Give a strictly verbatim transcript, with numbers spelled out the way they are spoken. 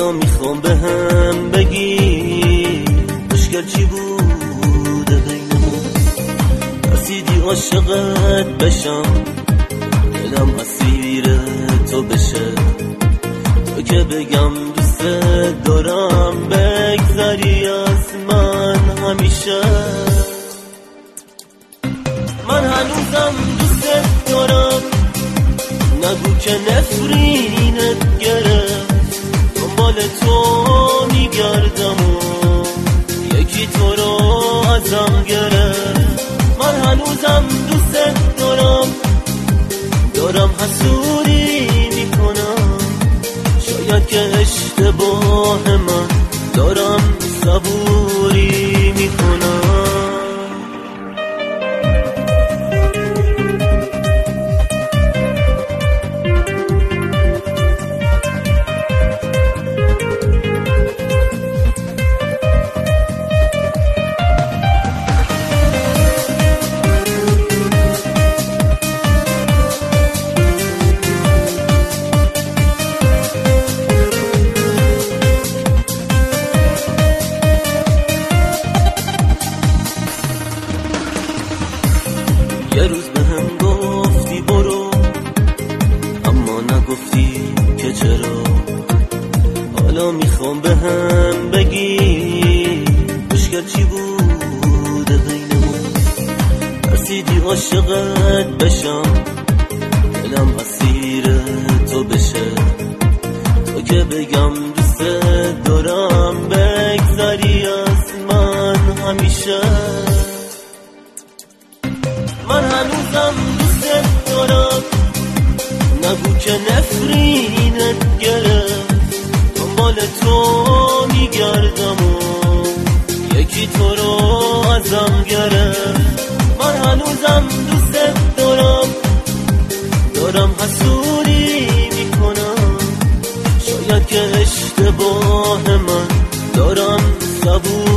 حالا میخوام به هم بگی مشکل چی بوده بینمون. رسیدی عاشقت بشم، دلم اسیر تو بشه، تو که بگم دوست دارم بگذری از من همیشه. من هنوزم دوست دارم، نگو که نفرینت گرفت، دنبال تو میگردم و یکی تو رو ازم گرفت. من هنوزم دوست دارم، دارم حسودی میکنم، شاید که اشتباه من، دارم صبوری میکنم. یه روز به هم گفتی برو، اما نگفتی که چرا. حالا میخوام به هم بگی مشکل چی بوده بینمون. رسیدی عاشقت بشم، دلم اسیر تو بشه، تو که بگم دوست دارم بگذری از من همیشه. من هنوزم دوست دارم، نگو که نفرینت گرفت، دنبال تو میگردم و یکی تو رو ازم گرفت. من هنوزم دوست دارم، دارم حسودی میکنم، شاید که اشتباه من، دارم صبور